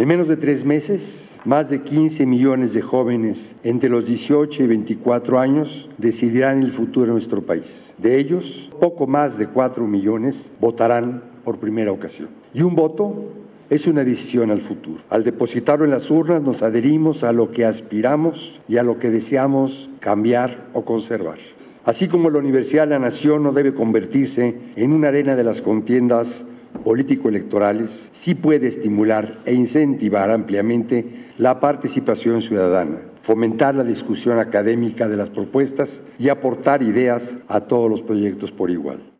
En menos de 3 meses, más de 15 millones de jóvenes entre los 18 y 24 años decidirán el futuro de nuestro país. De ellos, poco más de 4 millones votarán por primera ocasión. Y un voto es una decisión al futuro. Al depositarlo en las urnas nos adherimos a lo que aspiramos y a lo que deseamos cambiar o conservar. Así como la Universidad de la Nación no debe convertirse en una arena de las contiendas político-electorales, sí puede estimular e incentivar ampliamente la participación ciudadana, fomentar la discusión académica de las propuestas y aportar ideas a todos los proyectos por igual.